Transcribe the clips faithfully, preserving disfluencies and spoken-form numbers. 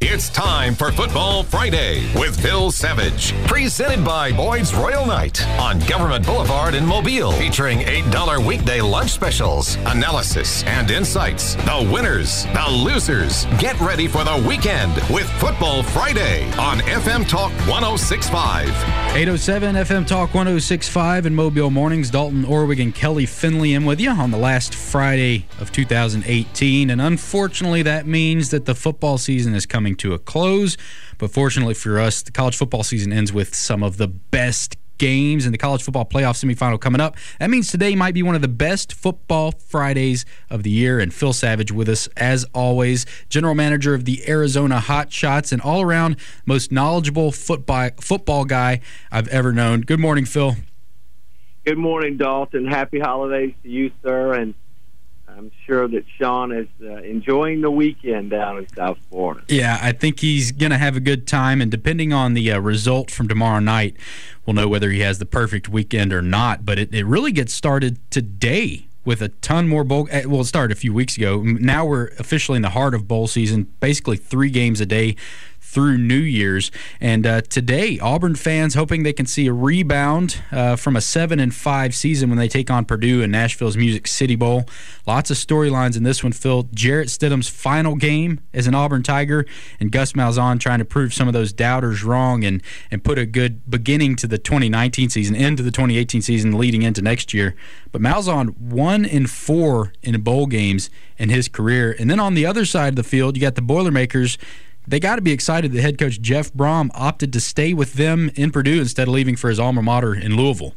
It's time for Football Friday with Phil Savage. Presented by Boyd's Royal Night on Government Boulevard in Mobile. Featuring eight dollars weekday lunch specials, analysis, and insights. The winners, the losers. Get ready for the weekend with Football Friday on F M Talk one oh six point five. eight oh seven F M Talk one oh six point five in Mobile Mornings. Dalton Orwig and Kelly Finley in with you on the last Friday of two thousand eighteen. And unfortunately, that means that the football season is coming to a close. But fortunately for us, the college football season ends with some of the best games in the college football playoff semifinal coming up. That means today might be one of the best Football Fridays of the year. And Phil Savage with us, as always, general manager of the Arizona Hotshots and all-around most knowledgeable football football guy I've ever known. Good morning, Phil. Good morning, Dalton. Happy holidays to you, sir. And I'm sure that Sean is uh, enjoying the weekend down in South Florida. Yeah, I think he's going to have a good time, and depending on the uh, result from tomorrow night, we'll know whether he has the perfect weekend or not. But it, it really gets started today with a ton more bowl. Well, it started a few weeks ago. Now we're officially in the heart of bowl season, basically three games a day through New Year's. And uh, today, Auburn fans hoping they can see a rebound uh, from a seven and five season when they take on Purdue in Nashville's Music City Bowl. Lots of storylines in this one, Phil. Jarrett Stidham's final game as an Auburn Tiger, and Gus Malzahn trying to prove some of those doubters wrong and, and put a good beginning to the twenty nineteen season, into the twenty eighteen season, leading into next year. But Malzahn, one in four in bowl games in his career. And then on the other side of the field, you got the Boilermakers. They got to be excited that head coach Jeff Brom opted to stay with them in Purdue instead of leaving for his alma mater in Louisville.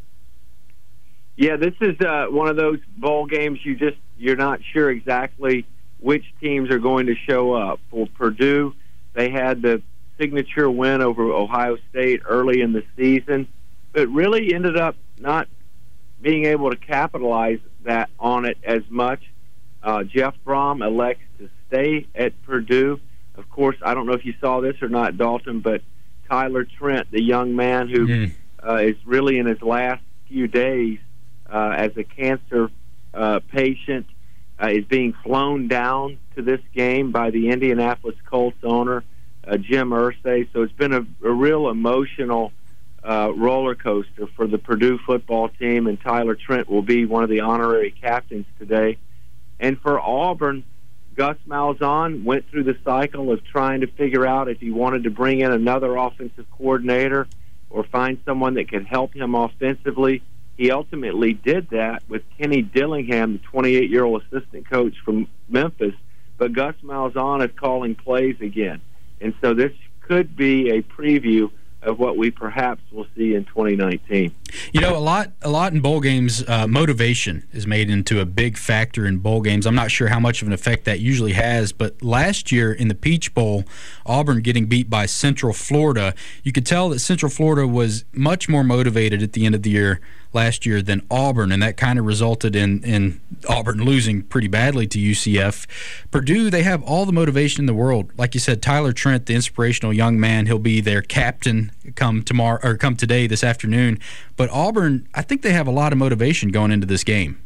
Yeah, this is uh, one of those bowl games you just you're not sure exactly which teams are going to show up. For Purdue, they had the signature win over Ohio State early in the season, but really ended up not being able to capitalize that on it as much. Uh, Jeff Brom elects to stay at Purdue. Of course, I don't know if you saw this or not, Dalton, but Tyler Trent, the young man who mm. uh, is really in his last few days uh, as a cancer uh, patient, uh, is being flown down to this game by the Indianapolis Colts owner, uh, Jim Irsay. So it's been a, a real emotional uh, roller coaster for the Purdue football team, and Tyler Trent will be one of the honorary captains today. And for Auburn, Gus Malzahn went through the cycle of trying to figure out if he wanted to bring in another offensive coordinator or find someone that could help him offensively. He ultimately did that with Kenny Dillingham, the twenty-eight-year-old assistant coach from Memphis. But Gus Malzahn is calling plays again. And so this could be a preview of what we perhaps will see in twenty nineteen. You know, a lot a lot in bowl games, uh, motivation is made into a big factor in bowl games. I'm not sure how much of an effect that usually has, but last year in the Peach Bowl, Auburn getting beat by Central Florida, you could tell that Central Florida was much more motivated at the end of the year last year than Auburn, and that kind of resulted in, in Auburn losing pretty badly to U C F. Purdue, they have all the motivation in the world. Like you said, Tyler Trent, the inspirational young man, he'll be their captain come tomorrow or come today, this afternoon. But Auburn, I think they have a lot of motivation going into this game.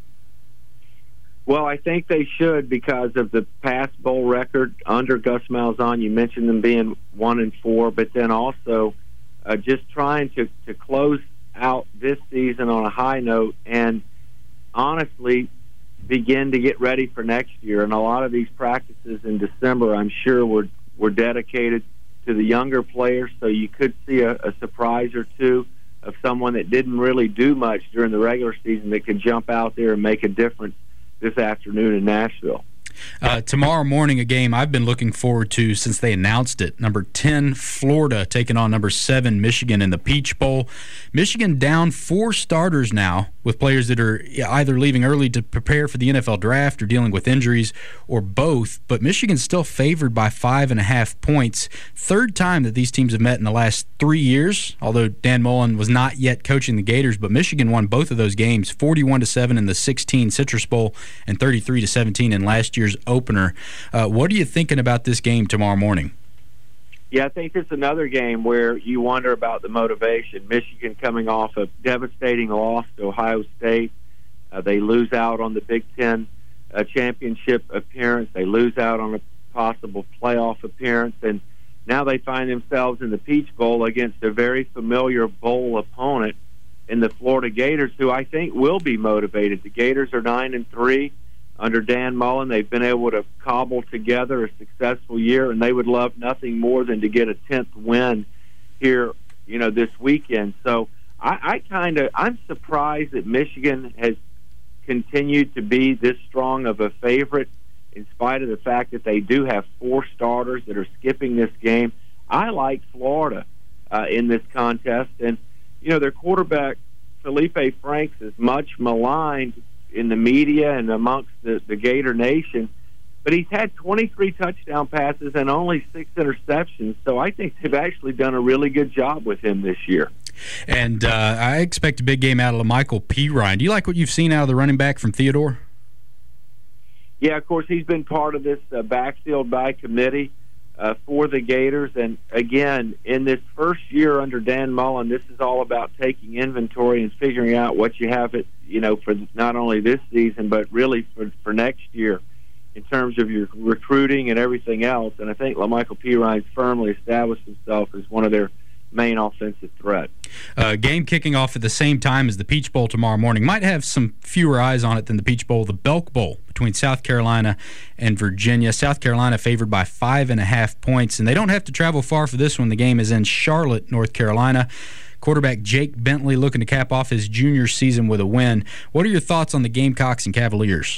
Well, I think they should because of the past bowl record under Gus Malzahn. You mentioned them being one and four, but then also uh, just trying to, to close out this season on a high note and honestly begin to get ready for next year. And a lot of these practices in December, I'm sure, were, were dedicated to the younger players, so you could see a, a surprise or two of someone that didn't really do much during the regular season that could jump out there and make a difference this afternoon in Nashville. Uh, tomorrow morning, a game I've been looking forward to since they announced it. Number ten, Florida, taking on number seven, Michigan in the Peach Bowl. Michigan down four starters now with players that are either leaving early to prepare for the N F L draft or dealing with injuries or both. But Michigan's still favored by five and a half points. Third time that these teams have met in the last three years, although Dan Mullen was not yet coaching the Gators. But Michigan won both of those games, forty-one to seven in the sixteen Citrus Bowl and thirty-three to seventeen in last year's opener. Uh, what are you thinking about this game tomorrow morning? Yeah, I think it's another game where you wonder about the motivation. Michigan coming off a devastating loss to Ohio State. Uh, they lose out on the Big Ten uh, championship appearance. They lose out on a possible playoff appearance, and now they find themselves in the Peach Bowl against a very familiar bowl opponent in the Florida Gators, who I think will be motivated. The Gators are nine and three under Dan Mullen. They've been able to cobble together a successful year, and they would love nothing more than to get a tenth win here, you know, this weekend. So I, I kind of I'm surprised that Michigan has continued to be this strong of a favorite, in spite of the fact that they do have four starters that are skipping this game. I like Florida uh, in this contest, and you know, their quarterback, Felipe Franks, is much maligned in the media and amongst the, the Gator Nation, but he's had twenty-three touchdown passes and only six interceptions, so I think they've actually done a really good job with him this year. And uh, I expect a big game out of LaMichael Pirine. Do you like what you've seen out of the running back from Theodore? Yeah, of course, he's been part of this uh, backfield by committee uh, for the Gators. And, again, in this first year under Dan Mullen, this is all about taking inventory and figuring out what you have, it, you know, for not only this season but really for, for next year in terms of your recruiting and everything else. And I think LaMichael Pirine's firmly established himself as one of their main offensive threat. Uh, game kicking off at the same time as the Peach Bowl tomorrow morning. Might have some fewer eyes on it than the Peach Bowl. The Belk Bowl between South Carolina and Virginia. South Carolina favored by five and a half points, and they don't have to travel far for this one. The game is in Charlotte, North Carolina. Quarterback Jake Bentley looking to cap off his junior season with a win. What are your thoughts on the Gamecocks and Cavaliers?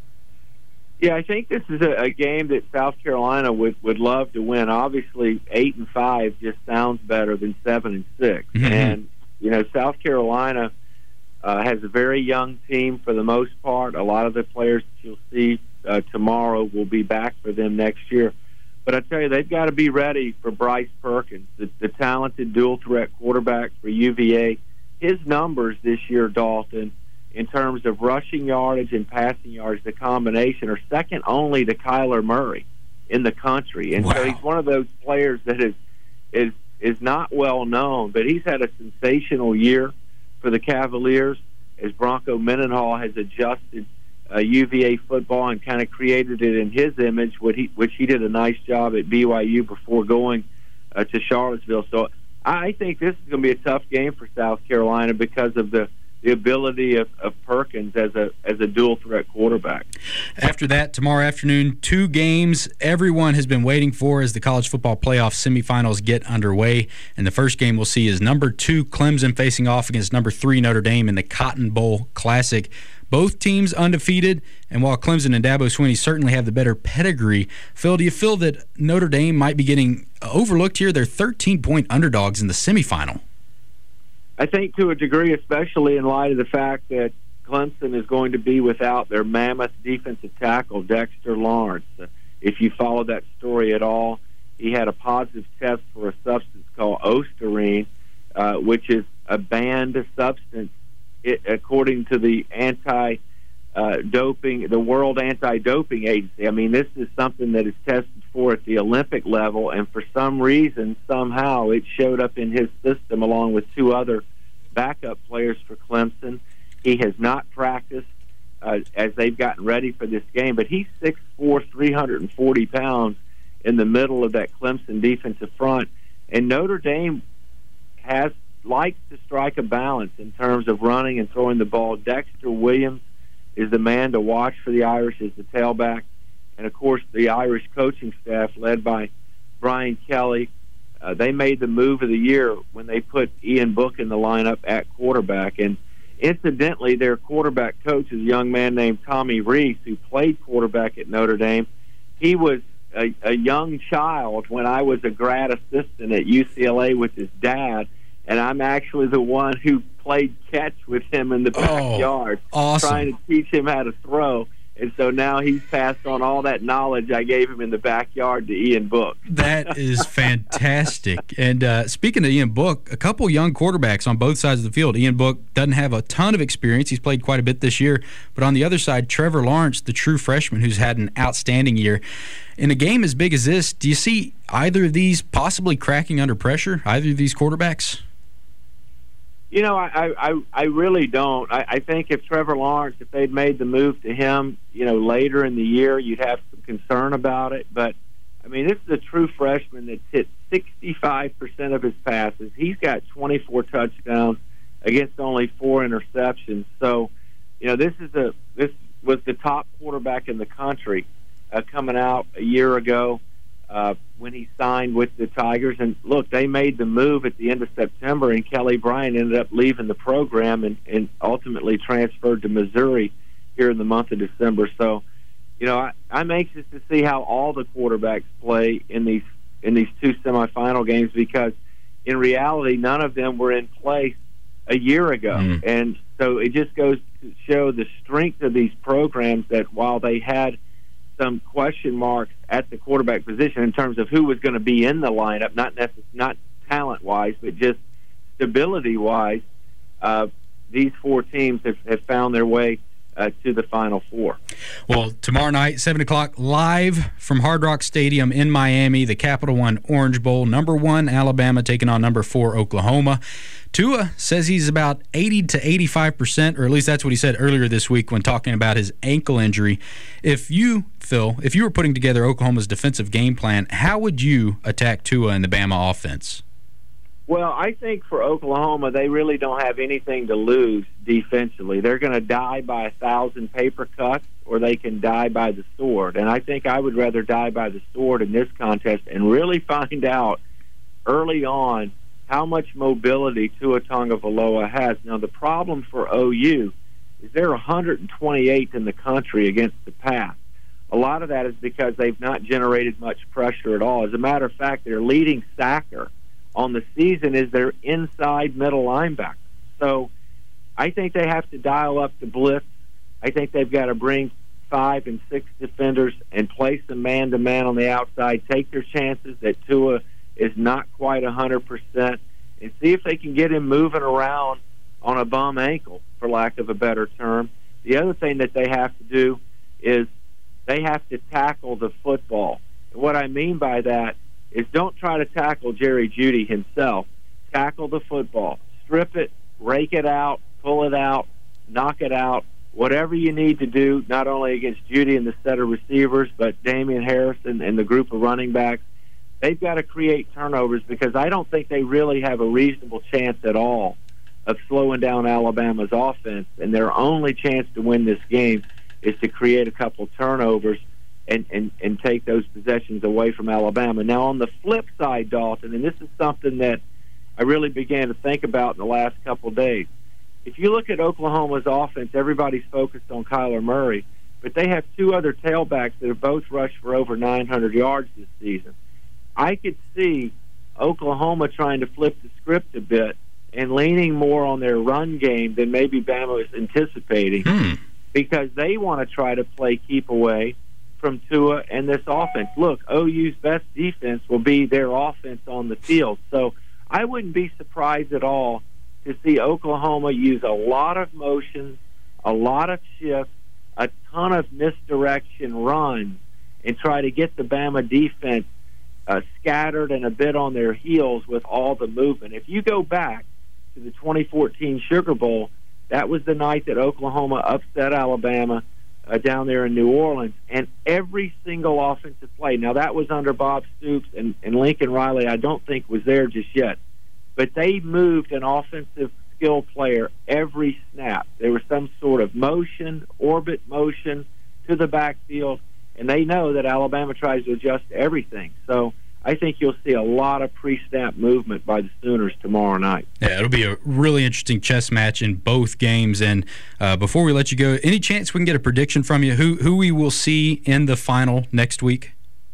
Yeah, I think this is a, a game that South Carolina would, would love to win. Obviously, eight and five just sounds better than seven and six. Mm-hmm. And you know, South Carolina uh, has a very young team for the most part. A lot of the players that you'll see uh, tomorrow will be back for them next year. But I tell you, they've got to be ready for Bryce Perkins, the, the talented dual threat quarterback for U V A. His numbers this year, Dalton, in terms of rushing yardage and passing yards, the combination are second only to Kyler Murray in the country. And wow. So he's one of those players that is is is not well known, but he's had a sensational year for the Cavaliers as Bronco Mendenhall has adjusted uh, U V A football and kind of created it in his image, which he, which he did a nice job at B Y U before going uh, to Charlottesville. So I think this is going to be a tough game for South Carolina because of the the ability of, of Perkins as a as a dual threat quarterback. After that, tomorrow afternoon, two games everyone has been waiting for as the college football playoff semifinals get underway. And the first game we'll see is number two Clemson facing off against number three Notre Dame in the Cotton Bowl Classic. Both teams undefeated, and while Clemson and Dabo Swinney certainly have the better pedigree, Phil, do you feel that Notre Dame might be getting overlooked here? They're thirteen-point underdogs in the semifinal. I think to a degree, especially in light of the fact that Clemson is going to be without their mammoth defensive tackle, Dexter Lawrence. Uh, if you follow that story at all, he had a positive test for a substance called Ostarine, uh, which is a banned substance, it, according to the anti uh, doping, the World Anti-Doping Agency. I mean, this is something that is tested for at the Olympic level, and for some reason, somehow, it showed up in his system along with two other backup players for Clemson. He has not practiced uh, as they've gotten ready for this game, but he's six foot four, three hundred forty pounds in the middle of that Clemson defensive front, and Notre Dame has likes to strike a balance in terms of running and throwing the ball. Dexter Williams is the man to watch for the Irish as the tailback. And, of course, the Irish coaching staff, led by Brian Kelly, uh, they made the move of the year when they put Ian Book in the lineup at quarterback. And, incidentally, their quarterback coach is a young man named Tommy Reese, who played quarterback at Notre Dame. He was a, a young child when I was a grad assistant at U C L A with his dad, and I'm actually the one who played catch with him in the backyard, oh, awesome. trying to teach him how to throw. And so now he's passed on all that knowledge I gave him in the backyard to Ian Book. That is fantastic. And uh, speaking of Ian Book, a couple young quarterbacks on both sides of the field. Ian Book doesn't have a ton of experience. He's played quite a bit this year. But on the other side, Trevor Lawrence, the true freshman who's had an outstanding year. In a game as big as this, do you see either of these possibly cracking under pressure, either of these quarterbacks? You know, I, I, I really don't. I, I think if Trevor Lawrence, if they'd made the move to him, you know, later in the year, you'd have some concern about it. But I mean, this is a true freshman that's hit sixty-five percent of his passes. He's got twenty-four touchdowns against only four interceptions. So, you know, this is a this was the top quarterback in the country uh, coming out a year ago uh, when he signed with the Tigers. And look, they made the move at the end of September, and Kelly Bryant ended up leaving the program and, and ultimately transferred to Missouri here in the month of December. So, you know, I, I'm anxious to see how all the quarterbacks play in these in these two semifinal games, because in reality, none of them were in place a year ago. Mm. And so it just goes to show the strength of these programs, that while they had some question marks at the quarterback position in terms of who was going to be in the lineup, not necess- not talent-wise, but just stability-wise, uh, these four teams have, have found their way Uh, to the Final Four. Well, tomorrow night, seven o'clock, live from Hard Rock Stadium in Miami, the Capital One Orange Bowl. Number one, Alabama taking on number four, Oklahoma. Tua says he's about eighty to eighty-five percent, or at least that's what he said earlier this week when talking about his ankle injury. If you, Phil, if you were putting together Oklahoma's defensive game plan, how would you attack Tua and the Bama offense? Well, I think for Oklahoma, they really don't have anything to lose defensively. They're going to die by a thousand paper cuts, or they can die by the sword. And I think I would rather die by the sword in this contest and really find out early on how much mobility Tua Tagovailoa has. Now, the problem for O U is they're one hundred twenty-eighth in the country against the pass. A lot of that is because they've not generated much pressure at all. As a matter of fact, their leading sacker on the season is their inside middle linebacker. So I think they have to dial up the blitz. I think they've got to bring five and six defenders and place them man-to-man on the outside, take their chances that Tua is not quite one hundred percent, and see if they can get him moving around on a bum ankle, for lack of a better term. The other thing that they have to do is they have to tackle the football. And what I mean by that is don't try to tackle Jerry Jeudy himself. Tackle the football. Strip it, rake it out, pull it out, knock it out, whatever you need to do, not only against Jeudy and the set of receivers, but Damian Harrison and the group of running backs. They've got to create turnovers, because I don't think they really have a reasonable chance at all of slowing down Alabama's offense, and their only chance to win this game is to create a couple turnovers And, and, and take those possessions away from Alabama. Now, on the flip side, Dalton, and this is something that I really began to think about in the last couple of days. If you look at Oklahoma's offense, everybody's focused on Kyler Murray, but they have two other tailbacks that have both rushed for over nine hundred yards this season. I could see Oklahoma trying to flip the script a bit and leaning more on their run game than maybe Bama was anticipating, hmm. because they want to try to play keep away from Tua and this offense. Look, O U's best defense will be their offense on the field. So I wouldn't be surprised at all to see Oklahoma use a lot of motions, a lot of shifts, a ton of misdirection runs, and try to get the Bama defense uh, scattered and a bit on their heels with all the movement. If you go back to the twenty fourteen Sugar Bowl, that was the night that Oklahoma upset Alabama Uh, down there in New Orleans, and every single offensive play. Now, that was under Bob Stoops, and, and Lincoln Riley I don't think was there just yet, but they moved an offensive skill player every snap. There was some sort of motion, orbit motion to the backfield, and they know that Alabama tries to adjust to everything. So I think you'll see a lot of pre-snap movement by the Sooners tomorrow night. Yeah, it'll be a really interesting chess match in both games. And uh, before we let you go, any chance we can get a prediction from you who who we will see in the final next week?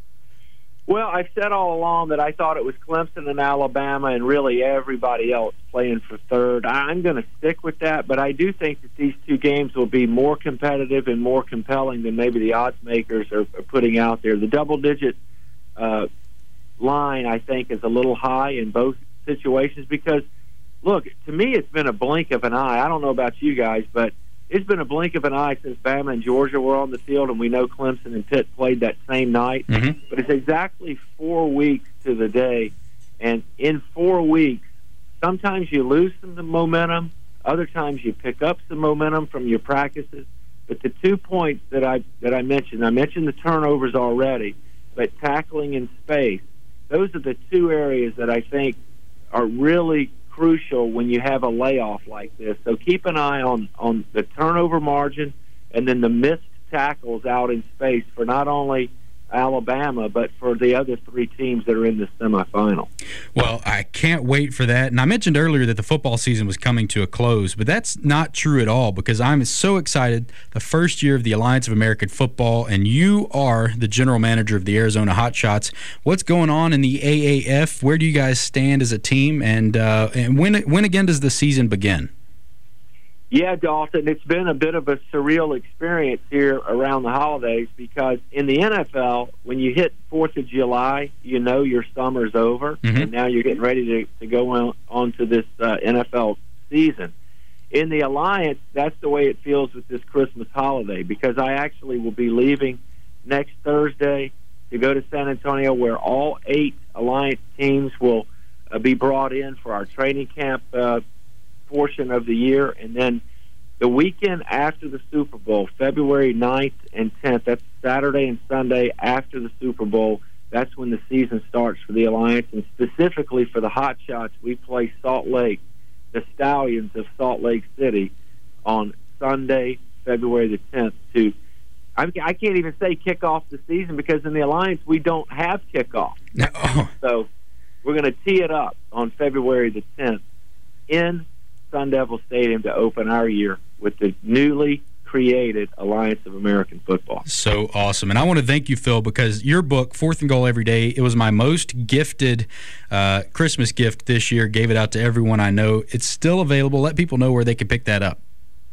Well, I've said all along that I thought it was Clemson and Alabama and really everybody else playing for third. I'm going to stick with that, but I do think that these two games will be more competitive and more compelling than maybe the odds makers are, are putting out there. The double-digit uh line, I think, is a little high in both situations because, look, to me it's been a blink of an eye. I don't know about you guys, but it's been a blink of an eye since Bama and Georgia were on the field, and we know Clemson and Pitt played that same night. Mm-hmm. But it's exactly four weeks to the day, and in four weeks, sometimes you lose some momentum, other times you pick up some momentum from your practices. But the two points that I that I mentioned, I mentioned the turnovers already. but tackling in space. Those are the two areas that I think are really crucial when you have a layoff like this. So keep an eye on, on the turnover margin and then the missed tackles out in space for not only Alabama, but for the other three teams that are in the semifinal. Well, I can't wait for that. And I mentioned earlier that the football season was coming to a close, but that's not true at all because I'm so excited. The first year of the Alliance of American Football, and you are the general manager of the Arizona Hotshots. What's going on in the A A F? Where do you guys stand as a team? And, uh, and when, when again does the season begin? Yeah, Dalton, it's been a bit of a surreal experience here around the holidays because in the N F L, when you hit fourth of July, you know your summer's over, mm-hmm. and now you're getting ready to, to go on, on to this uh, N F L season. In the Alliance, that's the way it feels with this Christmas holiday because I actually will be leaving next Thursday to go to San Antonio where all eight Alliance teams will uh, be brought in for our training camp uh portion of the year, and then the weekend after the Super Bowl, February ninth and tenth, that's Saturday and Sunday after the Super Bowl, that's when the season starts for the Alliance, and specifically for the Hotshots, we play Salt Lake, the Stallions of Salt Lake City, on Sunday, February the tenth, to, I can't even say kick off the season because in the Alliance we don't have kickoff. No. So we're going to tee it up on February the tenth in Sun Devil Stadium to open our year with the newly created Alliance of American Football. So awesome. And I want to thank you, Phil, because your book, Fourth and Goal Every Day, it was my most gifted uh, Christmas gift this year. Gave it out to everyone I know. It's still available. Let people know where they can pick that up.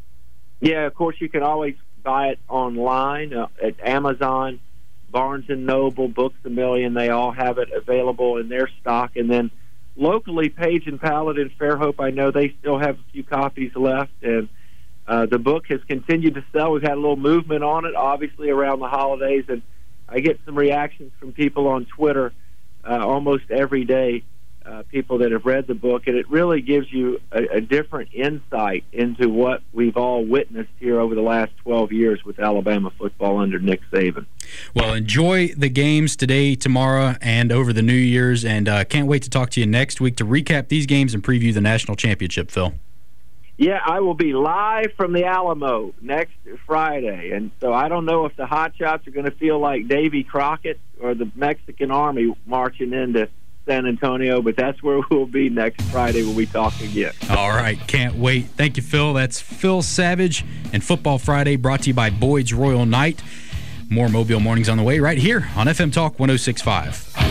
Yeah, of course, you can always buy it online uh, at Amazon, Barnes and Noble, Books A Million. They all have it available in their stock. And then locally, Page and Pallet and Fairhope, I know they still have a few copies left, and uh, the book has continued to sell. We've had a little movement on it, obviously, around the holidays, and I get some reactions from people on Twitter uh, almost every day, uh, people that have read the book, and it really gives you a, a different insight into what we've all witnessed here over the last twelve years with Alabama football under Nick Saban. Well, enjoy the games today, tomorrow, and over the New Year's, and uh, can't wait to talk to you next week to recap these games and preview the national championship, Phil. Yeah, I will be live from the Alamo next Friday, and so I don't know if the Hotshots are going to feel like Davy Crockett or the Mexican Army marching into San Antonio, but that's where we'll be next Friday when we talk again. All right, can't wait. Thank you, Phil. That's Phil Savage and Football Friday brought to you by Boyd's Royal Night. More Mobile Mornings on the way right here on F M Talk one oh six point five.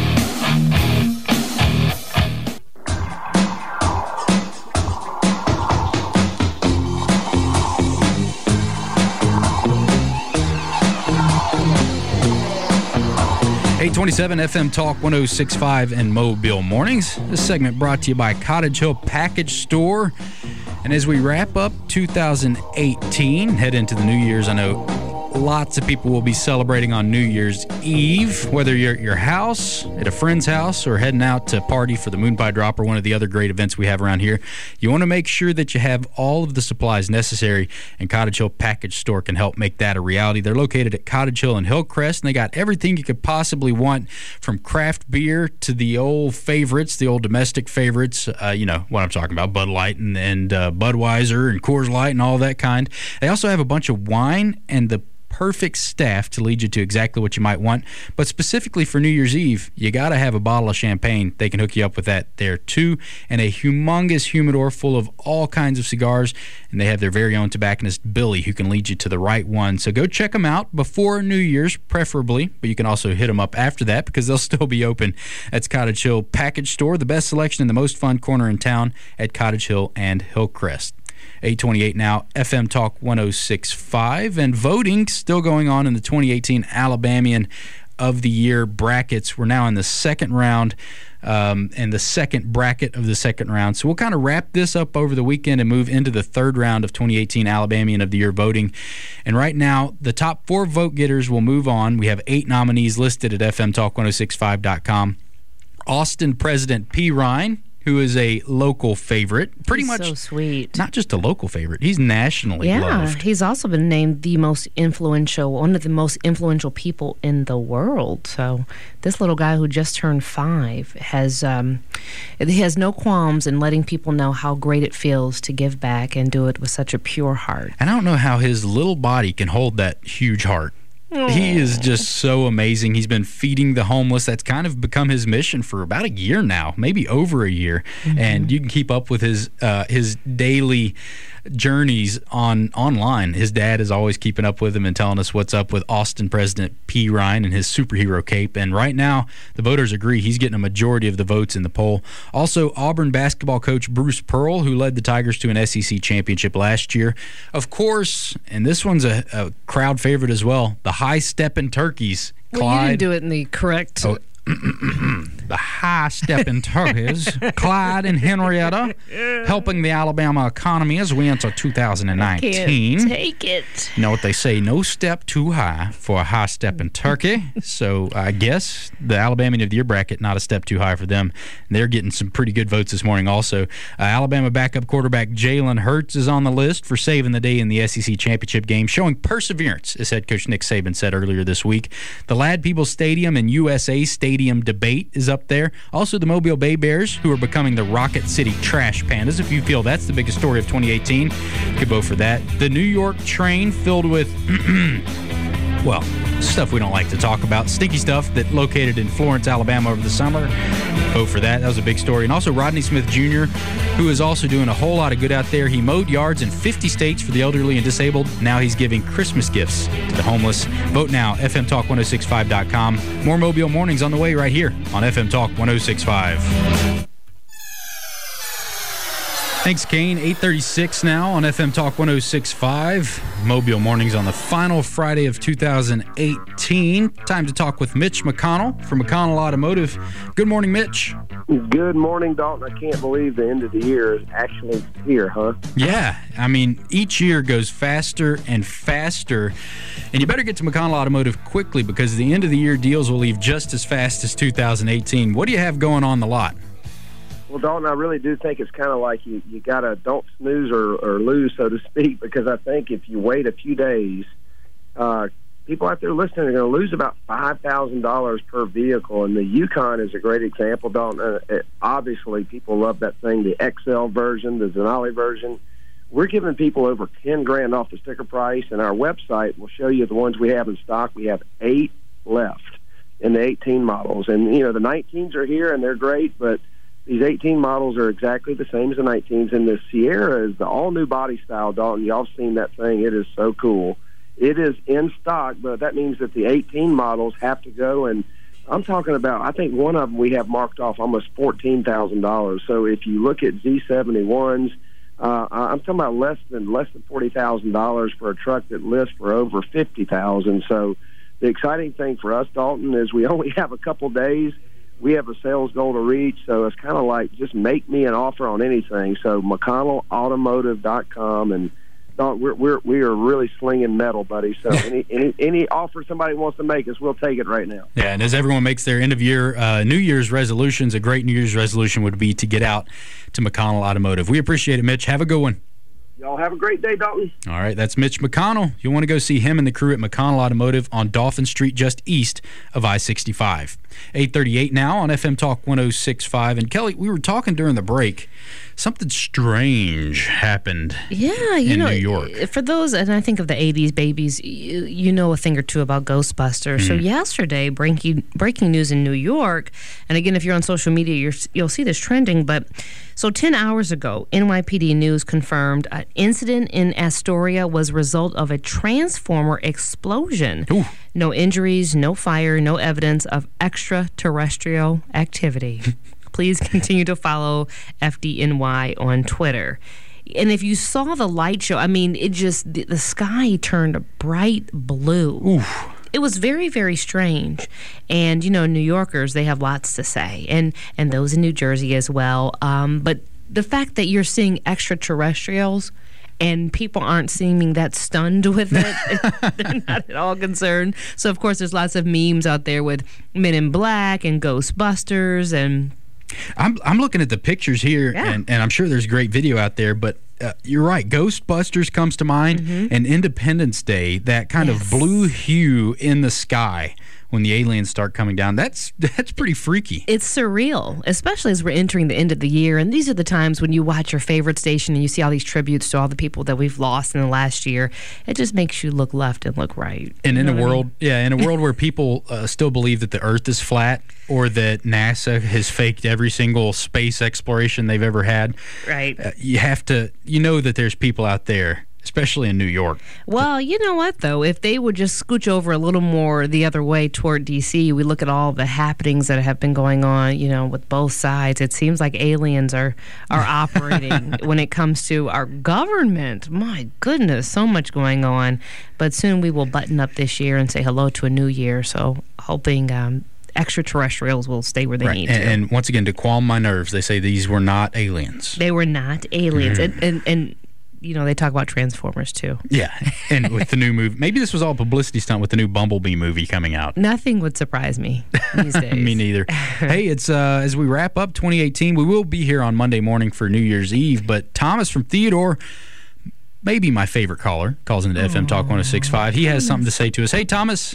eight twenty-seven F M Talk one oh six point five and Mobile Mornings. This segment brought to you by Cottage Hill Package Store. And as we wrap up two thousand eighteen, head into the New Year's, I know lots of people will be celebrating on New Year's Eve, whether you're at your house, at a friend's house, or heading out to party for the Moon Pie Drop or one of the other great events we have around here. You want to make sure that you have all of the supplies necessary, and Cottage Hill Package Store can help make that a reality. They're located at Cottage Hill and Hillcrest, and they got everything you could possibly want, from craft beer to the old favorites, the old domestic favorites, uh, you know what I'm talking about, Bud Light and, and uh, Budweiser and Coors Light and all that kind. They also have a bunch of wine and the perfect staff to lead you to exactly what you might want. But specifically for New Year's Eve, you got to have a bottle of champagne. They can hook you up with that there too, and a humongous humidor full of all kinds of cigars, and they have their very own tobacconist Billy who can lead you to the right one. So go check them out before New Year's preferably, but you can also hit them up after that because they'll still be open. That's Cottage Hill Package Store, the best selection in the most fun corner in town at Cottage Hill and Hillcrest. eight twenty-eight now, F M Talk one oh six point five, and voting still going on in the twenty eighteen Alabamian of the Year brackets. We're now in the second round, um, and the second bracket of the second round. So we'll kind of wrap this up over the weekend and move into the third round of twenty eighteen Alabamian of the Year voting. And right now, the top four vote getters will move on. We have eight nominees listed at F M Talk one oh six point five dot com. Austin President P. Ryan, who is a local favorite. Pretty He's much so sweet. Not just a local favorite. He's nationally yeah, loved. He's also been named the most influential, one of the most influential people in the world. So this little guy who just turned five has um, he has no qualms in letting people know how great it feels to give back and do it with such a pure heart. And I don't know how his little body can hold that huge heart. Aww. He is just so amazing. He's been feeding the homeless. That's kind of become his mission for about a year now, maybe over a year. Mm-hmm. And you can keep up with his uh, his daily journeys on online. His dad is always keeping up with him and telling us what's up with Austin President P. Ryan and his superhero cape. And right now, the voters agree he's getting a majority of the votes in the poll. Also, Auburn basketball coach Bruce Pearl, who led the Tigers to an S E C championship last year. Of course, and this one's a, a crowd favorite as well, the high-stepping turkeys. Well, Clyde, you didn't do it in the correct... Oh, the high-stepping turkeys, Clyde and Henrietta, helping the Alabama economy as we enter two thousand nineteen. Can't take it. You know what they say, no step too high for a high-stepping turkey. So I guess the Alabama End of the Year bracket, not a step too high for them. They're getting some pretty good votes this morning also. Uh, Alabama backup quarterback Jalen Hurts is on the list for saving the day in the S E C championship game, showing perseverance, as head coach Nick Saban said earlier this week. The Ladd Peoples Stadium and U S A Stadium debate is up there. Also, the Mobile Bay Bears, who are becoming the Rocket City Trash Pandas. If you feel that's the biggest story of twenty eighteen, you could vote for that. The New York train filled with, well, stuff we don't like to talk about. Stinky stuff that located in Florence, Alabama over the summer. Vote for that. That was a big story. And also Rodney Smith Junior, who is also doing a whole lot of good out there. He mowed yards in fifty states for the elderly and disabled. Now he's giving Christmas gifts to the homeless. Vote now, F M Talk ten sixty-five dot com. More Mobile Mornings on the way right here on F M Talk ten sixty-five. Thanks, Kane. eight thirty-six now on F M Talk ten sixty-five. Mobile Mornings on the final Friday of two thousand eighteen. Time to talk with Mitch McConnell from McConnell Automotive. Good morning, Mitch. Good morning, Dalton. I can't believe the end of the year is actually here, huh? Yeah. I mean, each year goes faster and faster. And you better get to McConnell Automotive quickly because the end of the year deals will leave just as fast as two thousand eighteen. What do you have going on the lot? Well, Dalton, I really do think it's kind of like you, you got to don't snooze or, or lose, so to speak, because I think if you wait a few days, uh, people out there listening are going to lose about five thousand dollars per vehicle, and the Yukon is a great example, Dalton. Uh, it, obviously, people love that thing, the X L version, the Denali version. We're giving people over ten grand off the sticker price, and our website will show you the ones we have in stock. We have eight left in the eighteen models, and, you know, the nineteens are here, and they're great, but these eighteen models are exactly the same as the nineteens, and the Sierra is the all-new body style, Dalton. Y'all have seen that thing. It is so cool. It is in stock, but that means that the eighteen models have to go, and I'm talking about, I think one of them we have marked off almost fourteen thousand dollars. So if you look at Z seventy-ones, uh, I'm talking about less than less than forty thousand dollars for a truck that lists for over fifty thousand dollars. So the exciting thing for us, Dalton, is we only have a couple days. We have a sales goal to reach, so it's kind of like just make me an offer on anything. So McConnell Automotive dot com, and we're, we're, we are really slinging metal, buddy. So any, any any offer somebody wants to make us, we'll take it right now. Yeah, and as everyone makes their end-of-year, uh, New Year's resolutions, a great New Year's resolution would be to get out to McConnell Automotive. We appreciate it, Mitch. Have a good one. Y'all have a great day, Dalton. All right, that's Mitch McConnell. You'll want to go see him and the crew at McConnell Automotive on Dolphin Street, just east of I sixty-five. eight thirty-eight now on F M Talk ten sixty-five. And Kelly, we were talking during the break. Something strange happened yeah, you in know, New York. For those, and I think of the eighties babies, you, you know a thing or two about Ghostbusters. Mm. So yesterday, breaking breaking news in New York, and again, if you're on social media, you're, you'll see this trending, but so ten hours ago, N Y P D News confirmed an incident in Astoria was a result of a transformer explosion. Ooh. No injuries, no fire, no evidence of extraterrestrial activity. Please continue to follow F D N Y on Twitter. And if you saw the light show, I mean, it just, the, the sky turned bright blue. Oof. It was very, very strange. And, you know, New Yorkers, they have lots to say, and, and those in New Jersey as well. Um, but the fact that you're seeing extraterrestrials and people aren't seeming that stunned with it, they're not at all concerned. So, of course, there's lots of memes out there with Men in Black and Ghostbusters and I'm I'm looking at the pictures here, Yeah. and, and I'm sure there's great video out there, but uh, you're right. Ghostbusters comes to mind, Mm-hmm. and Independence Day, that kind Yes. of blue hue in the sky when the aliens start coming down. That's that's pretty freaky. It's surreal, especially as we're entering the end of the year. And these are the times when you watch your favorite station and you see all these tributes to all the people that we've lost in the last year. It just makes you look left and look right. And You in know a what I mean? world, yeah, in a world where people uh, still believe that the Earth is flat, or that NASA has faked every single space exploration they've ever had, Right. uh, you have to, you know, that there's people out there, especially in New York. Well, you know what, though? If they would just scooch over a little more the other way toward D C, we look at all the happenings that have been going on, you know, with both sides. It seems like aliens are, are operating when it comes to our government. My goodness, so much going on. But soon we will button up this year and say hello to a new year. So hoping um, extraterrestrials will stay where they need and, to. and once again, to calm my nerves, they say these were not aliens. They were not aliens. Mm-hmm. And, and, and, you know, they talk about Transformers, too. Yeah, and with the new movie, maybe this was all a publicity stunt with the new Bumblebee movie coming out. Nothing would surprise me these days. Me neither. Hey, it's uh, as we wrap up twenty eighteen, we will be here on Monday morning for New Year's Eve, but Thomas from Theodore, maybe my favorite caller, calls into F M Talk one oh six point five. He has something to say to us. Hey, Thomas.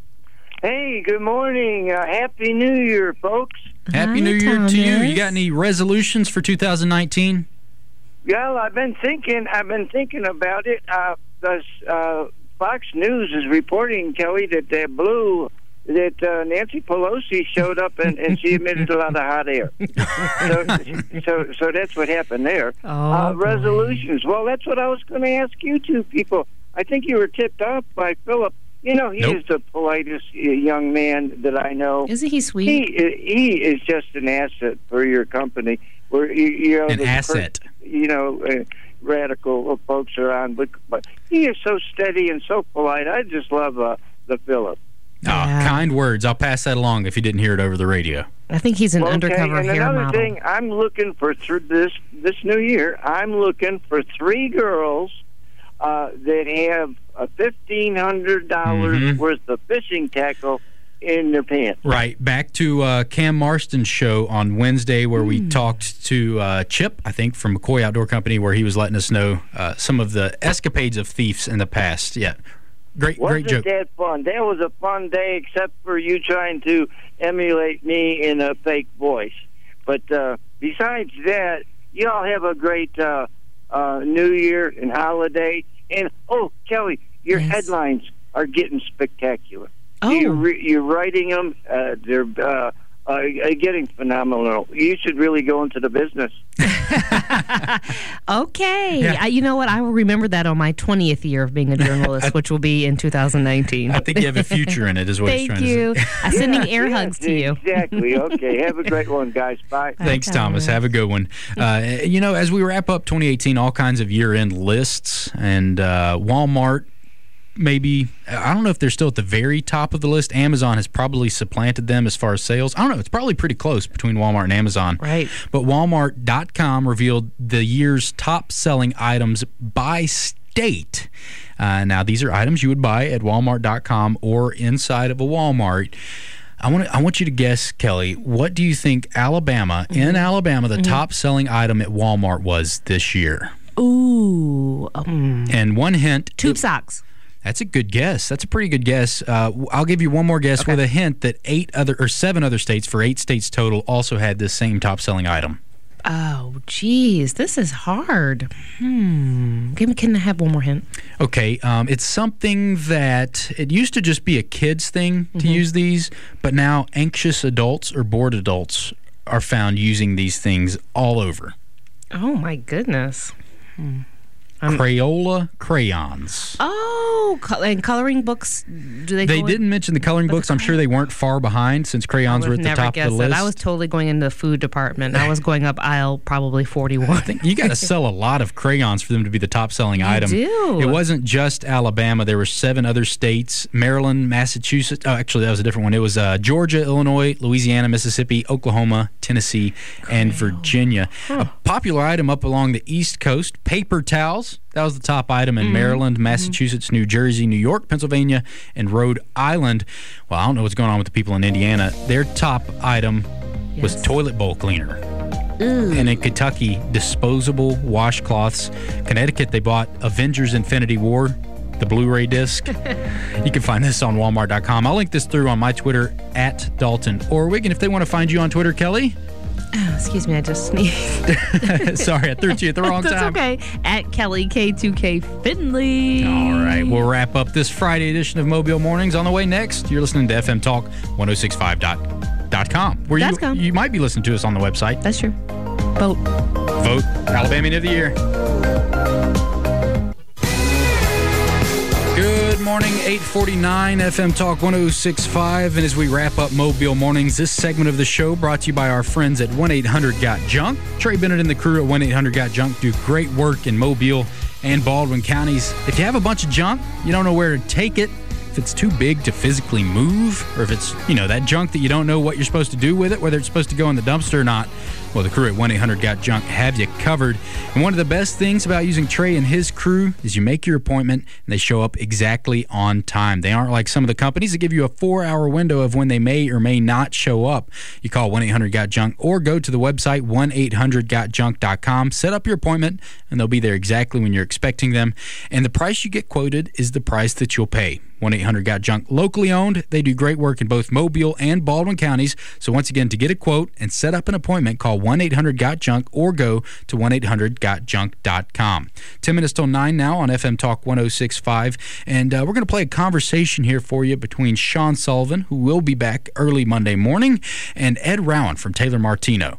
Hey, good morning. Uh, Happy New Year, folks. Happy Hi, New Year to you. Thomas. You got any resolutions for two thousand nineteen? Well, I've been thinking. I've been thinking about it. Uh, this, uh, Fox News is reporting, Kelly, that they blew that uh, Nancy Pelosi showed up and, and she emitted a lot of hot air. so, so, so that's what happened there. Oh, uh, boy. resolutions. Well, that's what I was going to ask you two people. I think you were tipped off by Philip. You know, he Nope. is the politest uh, young man that I know. Isn't he sweet? He he is just an asset for your company. Where you, you know An the asset. Per, you know, uh, radical folks are on, but but he is so steady and so polite. I just love uh, the Philip. Oh, Yeah. kind words. I'll pass that along if you didn't hear it over the radio. I think he's an Okay, undercover and hair another model. thing, I'm looking for th- this this new year. I'm looking for three girls uh, that have a fifteen hundred dollars Mhm. worth of fishing tackle in their pants. Right. Back to uh, Cam Marston's show on Wednesday, where we talked to uh, Chip, I think, from McCoy Outdoor Company, where he was letting us know uh, some of the escapades of thieves in the past. Yeah. Great, Wasn't great joke. that fun? That was a fun day, except for you trying to emulate me in a fake voice. But uh, besides that, you all have a great uh, uh, New Year and holiday. And, oh, Kelly, your Yes. headlines are getting spectacular. Oh. You're, re- you're writing them. Uh, they're uh, uh, getting phenomenal. You should really go into the business. Okay. Yeah. I, you know what? I will remember that on my twentieth year of being a journalist, which will be in two thousand nineteen. I think you have a future in it, is what he's Thank trying you. to say. I'm sending Yeah, air yeah, hugs to you. Exactly. Okay. Have a great one, guys. Bye. Thanks, Okay. Thomas. Have a good one. Uh, you know, as we wrap up twenty eighteen, all kinds of year-end lists, and uh, Walmart, maybe, I don't know if they're still at the very top of the list. Amazon has probably supplanted them as far as sales. I don't know. It's probably pretty close between Walmart and Amazon. Right. But Walmart dot com revealed the year's top-selling items by state. Uh, now, these are items you would buy at Walmart dot com or inside of a Walmart. I want to, I want you to guess, Kelly, what do you think Alabama, in Alabama, the top-selling item at Walmart was this year? Ooh. Um, And one hint. tube it- socks. That's a good guess. That's a pretty good guess. Uh, I'll give you one more guess with a hint that eight other or seven other states, for eight states total, also had this same top-selling item. Oh, geez. This is hard. Hmm. Give me, can I have one more hint? Okay, um, it's something that it used to just be a kid's thing to use these, but now anxious adults or bored adults are found using these things all over. Oh, my goodness. Um, Crayola crayons. Oh, co- and coloring books. Do they? They go in- didn't mention the coloring books. I'm sure they weren't far behind since I crayons were would at the never top of guess the that. list. I was totally going into the food department. I was going up aisle probably forty-one. You got to sell a lot of crayons for them to be the top-selling item. do. It wasn't just Alabama. There were seven other states: Maryland, Massachusetts. Oh, actually, that was a different one. It was uh, Georgia, Illinois, Louisiana, Mississippi, Oklahoma, Tennessee, and Virginia. A popular item up along the East Coast: paper towels. That was the top item in Maryland, Massachusetts, New Jersey, New York, Pennsylvania, and Rhode Island. Well, I don't know what's going on with the people in Indiana. Their top item was Yes. toilet bowl cleaner. Ooh. And in Kentucky, disposable washcloths. Connecticut, they bought Avengers Infinity War, the Blu-ray disc. You can find this on Walmart dot com. I'll link this through on my Twitter, at Dalton Orwig. And if they want to find you on Twitter, Kelly? Oh, excuse me, I just sneezed. Sorry, I threw it to you at the wrong That's time. okay. At Kelly K two K Finley. All right, we'll wrap up this Friday edition of Mobile Mornings. On the way next, you're listening to F M Talk one oh six point five dot com, where you, Dot com. you might be listening to us on the website. That's true. Vote. Vote Alabamian of the Year. Good morning, eight forty-nine, F M Talk one oh six point five. And as we wrap up Mobile Mornings, this segment of the show brought to you by our friends at one eight hundred got junk. Trey Bennett and the crew at one eight hundred got junk do great work in Mobile and Baldwin counties. If you have a bunch of junk, you don't know where to take it, if it's too big to physically move, or if it's, you know, that junk that you don't know what you're supposed to do with it, whether it's supposed to go in the dumpster or not, well, the crew at one eight hundred got junk have you covered. And one of the best things about using Trey and his crew is you make your appointment and they show up exactly on time. They aren't like some of the companies that give you a four-hour window of when they may or may not show up. You call one eight hundred got junk or go to the website one eight hundred got junk dot com, set up your appointment, and they'll be there exactly when you're expecting them. And the price you get quoted is the price that you'll pay. one eight hundred got junk, locally owned. They do great work in both Mobile and Baldwin counties. So once again, to get a quote and set up an appointment, call one eight hundred got junk or go to one eight hundred got junk dot com. ten minutes till nine now on F M Talk one oh six point five. And uh, we're going to play a conversation here for you between Sean Sullivan, who will be back early Monday morning, and Ed Rowan from Taylor Martino.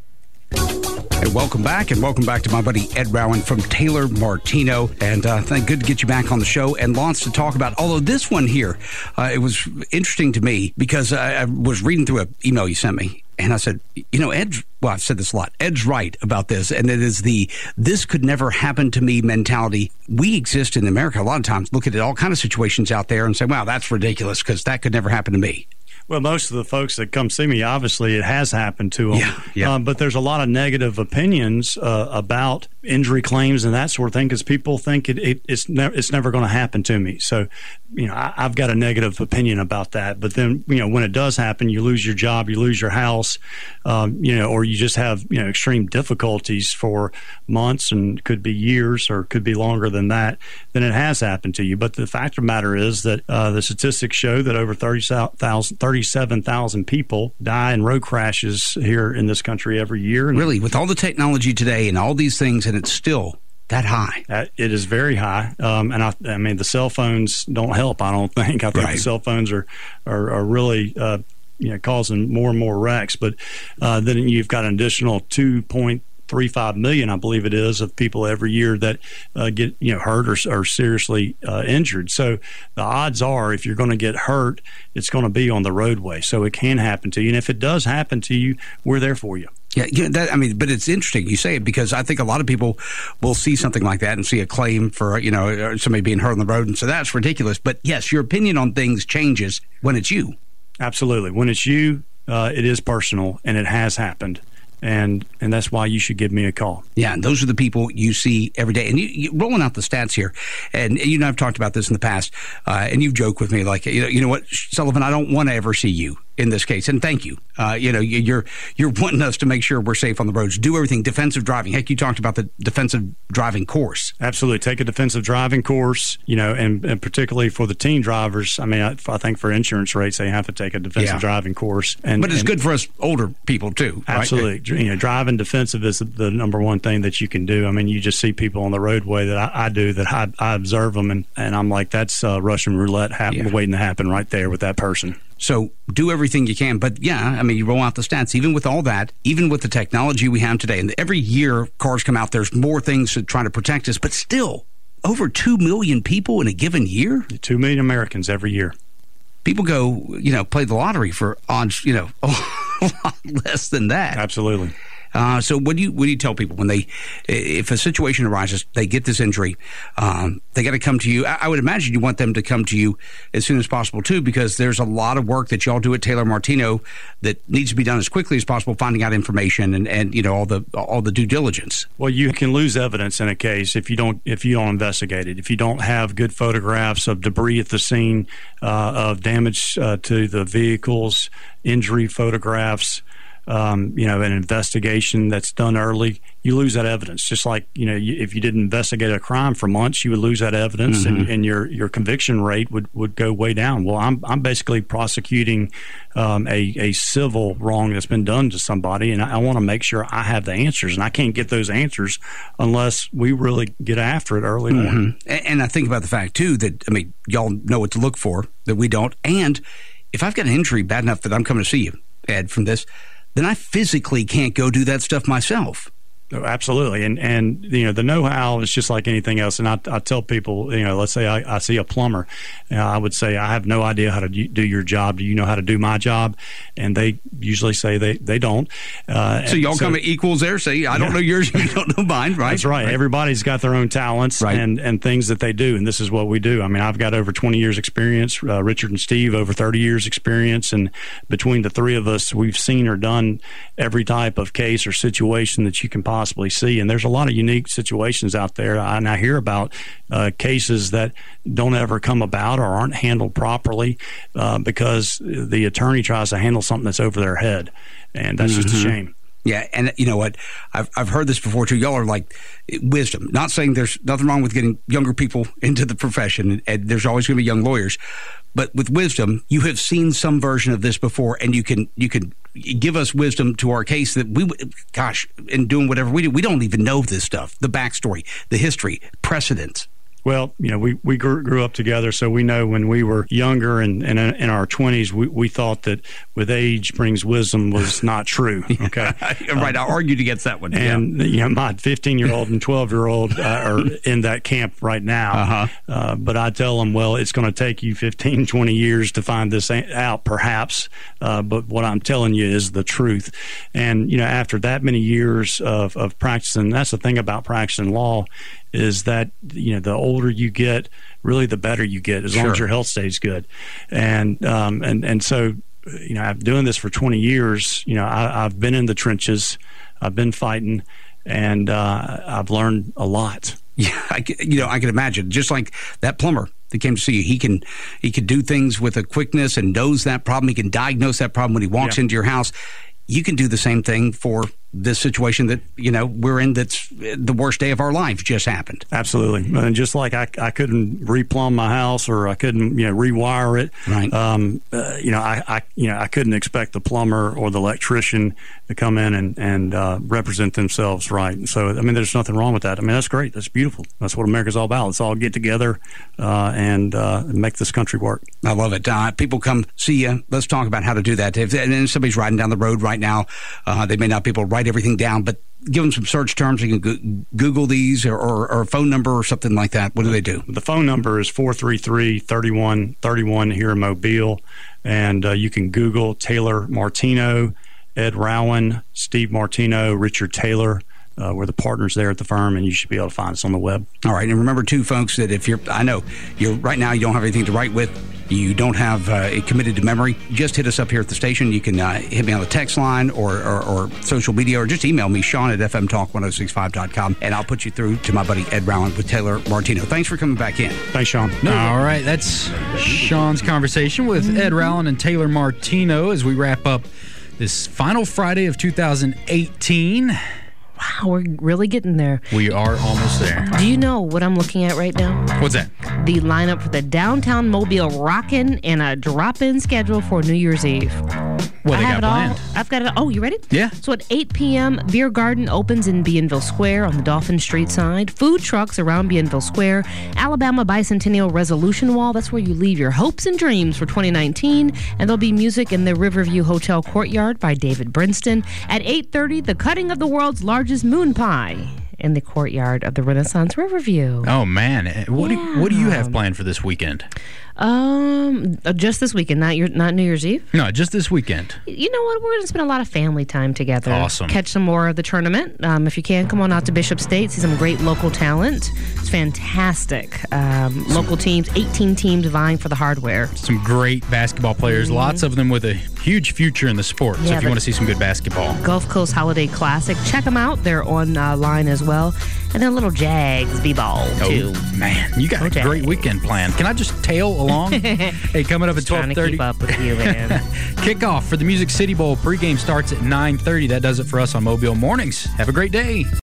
Hey, welcome back, and welcome back to my buddy Ed Rowan from Taylor Martino. And uh, thank good to get you back on the show and lots to talk about. Although this one here, uh, it was interesting to me because I, I was reading through an email you sent me, and I said, you know, Ed's, well, I've said this a lot, Ed's right about this, and it is the this could never happen to me mentality. We exist in America a lot of times, look at all kind of situations out there and say, wow, that's ridiculous because that could never happen to me. Well, most of the folks that come see me, obviously, it has happened to them. Yeah, yeah. Um, but there's a lot of negative opinions uh, about injury claims and that sort of thing because people think it, it, it's, ne- it's never going to happen to me. So, you know, I, I've got a negative opinion about that. But then, you know, when it does happen, you lose your job, you lose your house, um, you know, or you just have, you know, extreme difficulties for months and could be years or could be longer than that, then it has happened to you. But the fact of the matter is that uh, the statistics show that over thirty-seven thousand people die in road crashes here in this country every year. And Really, with all the technology today and all these things, and it's still that high. Uh, it is very high, um, and I, I mean the cell phones don't help. I don't think. I think Right. the cell phones are are, are really uh, you know causing more and more wrecks. But uh, then you've got an additional two point three five million, I believe it is, of people every year that uh, get you know hurt or, or seriously uh, injured. So the odds are, if you're going to get hurt, it's going to be on the roadway. So it can happen to you, and if it does happen to you, we're there for you. Yeah, yeah. That, I mean, but it's interesting you say it because I think a lot of people will see something like that and see a claim for, you know, somebody being hurt on the road, and so that's ridiculous. But yes, your opinion on things changes when it's you. Absolutely. When it's you, uh, it is personal, and it has happened. And and that's why you should give me a call. Yeah, and those are the people you see every day. And you, you rolling out the stats here, and you and I've talked about this in the past, uh, and you've joked with me like, you know, you know what, Sullivan, I don't want to ever see you in this case, and thank you. Uh, you know, you're you're wanting us to make sure we're safe on the roads. Do everything defensive driving. Heck, you talked about the defensive driving course. Absolutely, take a defensive driving course. You know, and, and particularly for the teen drivers. I mean, I, I think for insurance rates, they have to take a defensive Yeah. driving course. And But it's and good for us older people too. Right? Absolutely, you know, driving defensive is the, the number one thing that you can do. I mean, you just see people on the roadway that I, I do that I, I observe them, and, and I'm like, that's uh, Russian roulette happen, Yeah. waiting to happen right there with that person. So do everything you can. But yeah, I mean, you roll out the stats, even with all that, even with the technology we have today. And every year cars come out, there's more things to try to protect us. But still, over two million people in a given year? Two million Americans every year. People go, you know, play the lottery for odds, you know, a lot less than that. Absolutely. Uh, so what do you what do you tell people when they, if a situation arises, they get this injury, um, they got to come to you? I, I would imagine you want them to come to you as soon as possible too, because there's a lot of work that y'all do at Taylor Martino that needs to be done as quickly as possible, finding out information and, and you know all the all the due diligence. Well, you can lose evidence in a case if you don't if you don't investigate it. If you don't have good photographs of debris at the scene, uh, of damage uh, to the vehicles, injury photographs. um, you know, an investigation that's done early, you lose that evidence. Just like, you know, you, if you didn't investigate a crime for months, you would lose that evidence, mm-hmm. and, and your your conviction rate would, would go way down. Well, I'm I'm basically prosecuting um, a a civil wrong that's been done to somebody, and I, I want to make sure I have the answers, and I can't get those answers unless we really get after it early mm-hmm. on. And, and I think about the fact too that I mean, y'all know what to look for that we don't, and if I've got an injury bad enough that I'm coming to see you, Ed, from this, then I physically can't go do that stuff myself. Oh, absolutely. And, and you know, the know-how is just like anything else. And I, I tell people, you know, let's say I, I see a plumber. You know, I would say, I have no idea how to do your job. Do you know how to do my job? And they usually say they, they don't. Uh, so y'all so, come at equals there, say, I don't yeah. know yours, you don't know mine, right? That's right. right. Everybody's got their own talents right. and, and things that they do. And this is what we do. I mean, I've got over twenty years experience. Uh, Richard and Steve, over thirty years experience. And between the three of us, we've seen or done every type of case or situation that you can possibly see. And there's a lot of unique situations out there. And I hear about uh, cases that don't ever come about or aren't handled properly uh, because the attorney tries to handle something that's over their head. And that's mm-hmm. just a shame. Yeah, and you know what? I've I've heard this before too. Y'all are like wisdom. Not saying there's nothing wrong with getting younger people into the profession, and there's always going to be young lawyers. But with wisdom, you have seen some version of this before, and you can you can give us wisdom to our case that we, gosh, in doing whatever we do, we don't even know this stuff, the backstory, the history, precedents. Well, you know, we, we grew, grew up together, so we know when we were younger and, and in our twenties, we, we thought that with age brings wisdom was not true. Okay, right. Um, I argued against that one. And yeah. you know, my fifteen-year-old and twelve-year-old uh, are in that camp right now. Uh-huh. Uh, but I tell them, well, it's going to take you fifteen, twenty years to find this out, perhaps. Uh, but what I'm telling you is the truth. And you know, after that many years of, of practicing, that's the thing about practicing law, is that, you know, the older you get, really the better you get, as sure. long as your health stays good. And um, and and so, you know, I've been doing this for twenty years. You know, I, I've been in the trenches, I've been fighting, and uh, I've learned a lot. Yeah, I, you know, I can imagine. Just like that plumber that came to see you, he can he can do things with a quickness and knows that problem. He can diagnose that problem when he walks yeah. into your house. You can do the same thing for this situation that, you know, we're in, that's the worst day of our life just happened. Absolutely. And just like I, I couldn't replumb my house, or I couldn't, you know, rewire it. Right. Um, uh, you know, I, I, you know, I couldn't expect the plumber or the electrician to come in and, and uh, represent themselves right. So, I mean, there's nothing wrong with that. I mean, that's great. That's beautiful. That's what America's all about. Let's all get together uh, and uh, make this country work. I love it. Uh, people come see you. Let's talk about how to do that. If, and if somebody's riding down the road right now, uh, they may not be able to write everything down, but give them some search terms. You can Google these, or, or, or a phone number or something like that. What do they do? The phone number is four three three, three one three one here in Mobile, and uh, you can Google Taylor Martino, Ed Rowan, Steve Martino, Richard Taylor. Uh, we're the partners there at the firm, and you should be able to find us on the web. All right, and remember too, folks, that if you're, I know you're right now, you don't have anything to write with, you don't have uh, it committed to memory, just hit us up here at the station. You can uh, hit me on the text line or, or, or social media, or just email me, Sean at f m talk ten sixty-five dot com, and I'll put you through to my buddy Ed Rowan with Taylor Martino. Thanks for coming back in. Thanks, Sean. No, All right, that's Sean's conversation with Ed Rowan and Taylor Martino as we wrap up this final Friday of two thousand eighteen. Wow, we're really getting there. We are almost there. Do you know what I'm looking at right now? What's that? The lineup for the Downtown Mobile Rockin' and a Drop-In schedule for New Year's Eve. What I they have got it planned? all. I've got it. Oh, you ready? Yeah. So at eight p.m., Beer Garden opens in Bienville Square on the Dolphin Street side. Food trucks around Bienville Square. Alabama Bicentennial Resolution Wall. That's where you leave your hopes and dreams for twenty nineteen. And there'll be music in the Riverview Hotel Courtyard by David Brinston. At eight thirty, the cutting of the world's largest moon pie in the courtyard of the Renaissance Riverview. Oh, man. What, yeah. do, what do you have planned for this weekend? Um, just this weekend, not your, not New Year's Eve. No, just this weekend. You know what? We're going to spend a lot of family time together. Awesome. Catch some more of the tournament. Um, if you can, come on out to Bishop State. See some great local talent. It's fantastic. Um, local teams, eighteen teams vying for the hardware. Some great basketball players. Mm-hmm. Lots of them with a huge future in the sport. Yeah, so if you want to see some good basketball. Gulf Coast Holiday Classic, check them out. They're online as well. And then a litlittle Jags B-ball, too. Oh, man. You got Go a Jags. great weekend planned. Can I just tail along? Hey, coming up at twelve Trying to thirty. keep up with you, man. Kickoff for the Music City Bowl. Pregame starts at nine thirty. That does it for us on Mobile Mornings. Have a great day.